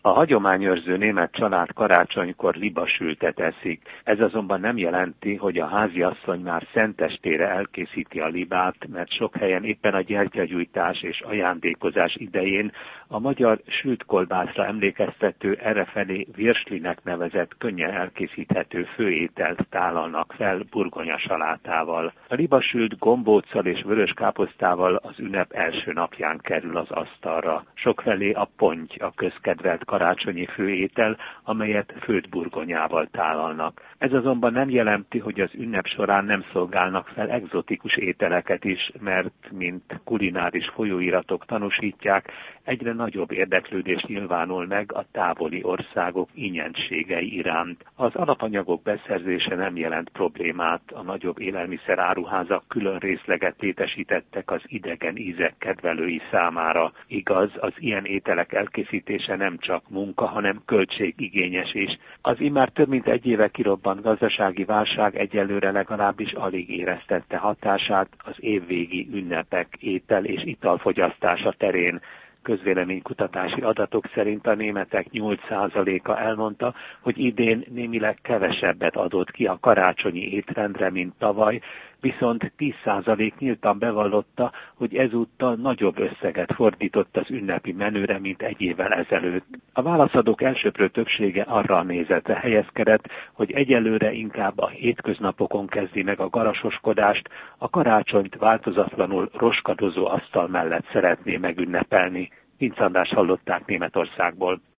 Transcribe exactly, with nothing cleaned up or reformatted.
A hagyományőrző német család karácsonykor libasültet eszik. Ez azonban nem jelenti, hogy a háziasszony már szentestére elkészíti a libát, mert sok helyen éppen a gyertyagyújtás és ajándékozás idején a magyar sült kolbászra emlékeztető errefelé virslinek nevezett könnyen elkészíthető főételt tálalnak fel burgonyasalátával. A libasült gombóccal és vörös káposztával az ünnep első napján kerül az asztalra. Sokfelé a ponty a közkedvelt karácsonyi főétel, amelyet főtt burgonyával tálalnak. Ez azonban nem jelenti, hogy az ünnep során nem szolgálnak fel egzotikus ételeket is, mert, mint kulináris folyóiratok tanúsítják, egyre nagyobb érdeklődés nyilvánul meg a távoli országok ingyenségei iránt. Az alapanyagok beszerzése nem jelent problémát, a nagyobb élelmiszeráruházak külön részleget létesítettek az idegen ízek kedvelői számára. Igaz, az ilyen ételek elkészítése nem csak munka, hanem költségigényes is. Az immár több mint egy éve kirobbant gazdasági válság egyelőre legalábbis alig éreztette hatását az évvégi ünnepek étel- és italfogyasztása terén. Közvéleménykutatási adatok szerint a németek nyolc százaléka elmondta, hogy idén némileg kevesebbet adott ki a karácsonyi étrendre, mint tavaly, viszont tíz százalék nyíltan bevallotta, hogy ezúttal nagyobb összeget fordított az ünnepi menüre, mint egy évvel ezelőtt. A válaszadók elsöprő többsége arra a nézetre helyezkedett, hogy egyelőre inkább a hétköznapokon kezdi meg a garasoskodást, a karácsonyt változatlanul roskadozó asztal mellett szeretné megünnepelni. Vinc Andrást hallották Németországból.